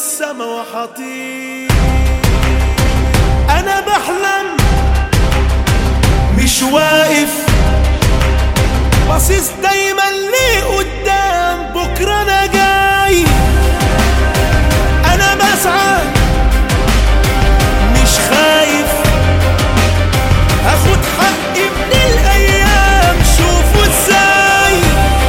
السما وحطير. انا بحلم مش واقف، باصص دايما لقدام، بكره انا جاي. انا بسعى مش خايف، هاخد حقي من الايام، شوفوا ازاي.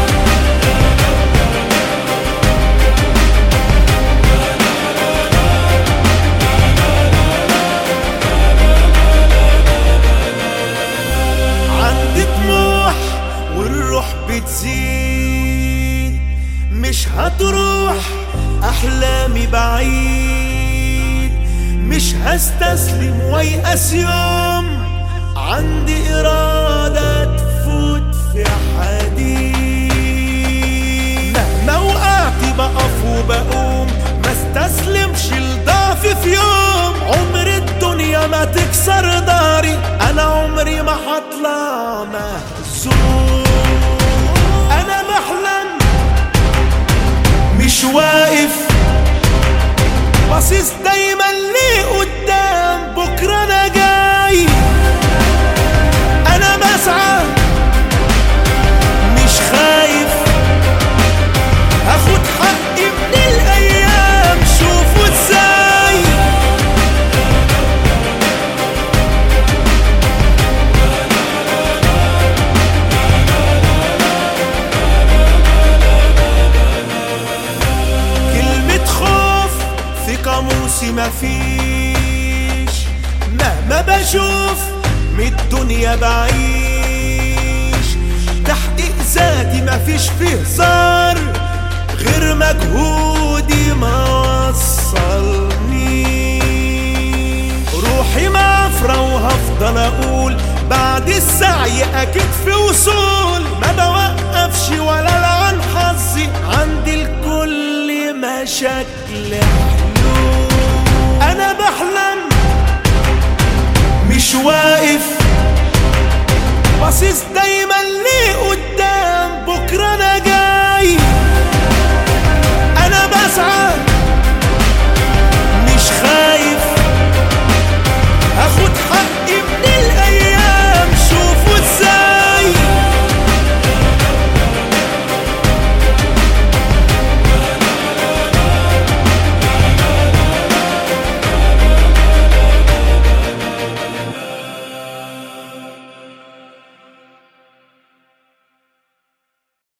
عندي طموح والروح بتزيد، مش هتروح احلامي بعيد، مش هستسلم ويأس يوم، عندي إرادة تفوت في حديد. مهما وقعت بقف وبقوم، ما استسلمش لضعفي في يوم، عمر الدنيا ما تكسر داري، أنا عمري ما هطلع مهزوم. أنا بحلم مش واقف، باصص دايما لقدام، بكره انا جاي. انا بسعى مش خايف، هاخد حقي من الايام، شوفوا ازاي. كلمة خوف في قاموسي مفيش، مهما بشوف من الدنيا بعيش، تحقيق ذاتي مفيش فيه هزار، غير مجهودي ما وصلنيش. روحي معفرة وهفضل اقول، بعد السعي اكيد في وصول، ما بوقفش ولا لعن حظي، عندي الكل مشاكل حلول. انا بحلم مش واقف، باصص دايما